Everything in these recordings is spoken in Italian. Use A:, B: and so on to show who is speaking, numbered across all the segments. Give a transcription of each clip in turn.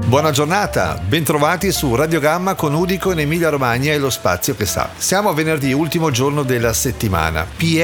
A: Buona giornata, bentrovati su Radio Gamma con Udico in Emilia Romagna e lo spazio che sa. Siamo a venerdì, ultimo giorno della settimana.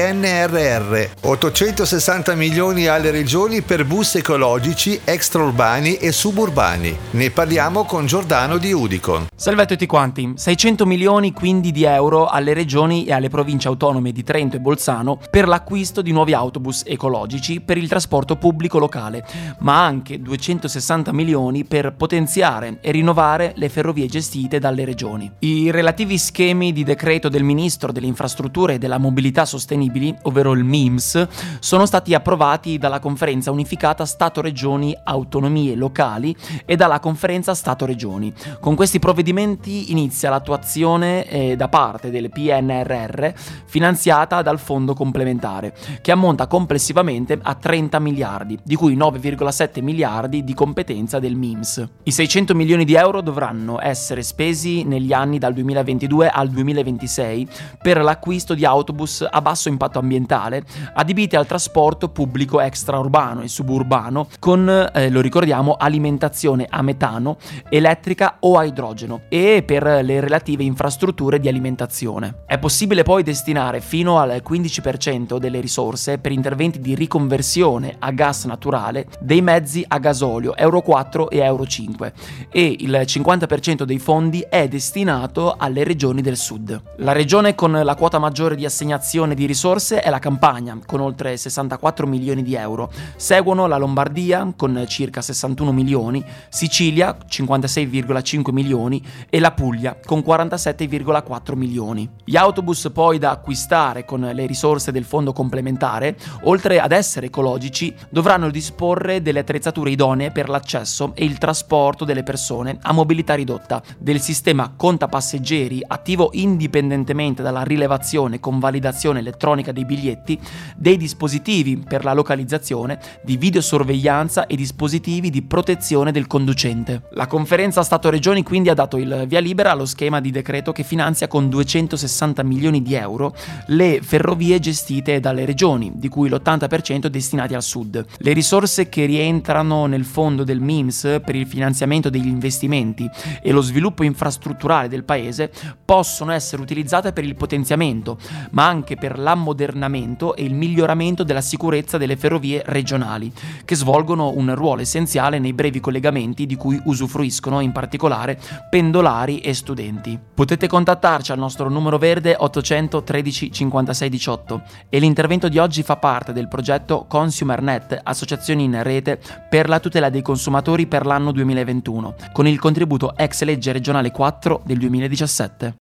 A: PNRR, 860 milioni alle regioni per bus ecologici, extraurbani e suburbani. Ne parliamo con Giordano di Udicon.
B: Salve a tutti quanti, 600 milioni quindi di euro alle regioni e alle province autonome di Trento e Bolzano per l'acquisto di nuovi autobus ecologici per il trasporto pubblico locale, ma anche 260 milioni per potenziare e rinnovare le ferrovie gestite dalle regioni. I relativi schemi di decreto del Ministro delle Infrastrutture e della Mobilità Sostenibili, ovvero il MIMS, sono stati approvati dalla Conferenza Unificata Stato-Regioni Autonomie Locali e dalla Conferenza Stato-Regioni. Con questi provvedimenti inizia l'attuazione da parte del PNRR finanziata dal Fondo Complementare, che ammonta complessivamente a 30 miliardi, di cui 9,7 miliardi di competenza del MIMS. I 600 milioni di euro dovranno essere spesi negli anni dal 2022 al 2026 per l'acquisto di autobus a basso impatto ambientale adibiti al trasporto pubblico extraurbano e suburbano con, lo ricordiamo, alimentazione a metano, elettrica o a idrogeno e per le relative infrastrutture di alimentazione. È possibile poi destinare fino al 15% delle risorse per interventi di riconversione a gas naturale dei mezzi a gasolio Euro 4 e Euro 5. E il 50% dei fondi è destinato alle regioni del sud. La regione con la quota maggiore di assegnazione di risorse è la Campania, con oltre 64 milioni di euro. Seguono la Lombardia, con circa 61 milioni, Sicilia, 56,5 milioni e la Puglia, con 47,4 milioni. Gli autobus poi da acquistare con le risorse del fondo complementare, oltre ad essere ecologici, dovranno disporre delle attrezzature idonee per l'accesso e il trasporto delle persone a mobilità ridotta, del sistema conta passeggeri attivo indipendentemente dalla rilevazione con validazione elettronica dei biglietti, dei dispositivi per la localizzazione, di videosorveglianza e dispositivi di protezione del conducente. La Conferenza Stato-Regioni quindi ha dato il via libera allo schema di decreto che finanzia con 260 milioni di euro le ferrovie gestite dalle regioni, di cui l'80% destinati al sud. Le risorse che rientrano nel fondo del MIMS per il finanziamento degli investimenti e lo sviluppo infrastrutturale del paese possono essere utilizzate per il potenziamento, ma anche per l'ammodernamento e il miglioramento della sicurezza delle ferrovie regionali, che svolgono un ruolo essenziale nei brevi collegamenti di cui usufruiscono in particolare pendolari e studenti. Potete contattarci al nostro numero verde 800 13 56 18 e l'intervento di oggi fa parte del progetto ConsumerNet, associazioni in rete per la tutela dei consumatori per l'anno 2021, con il contributo ex legge regionale 4 del 2017.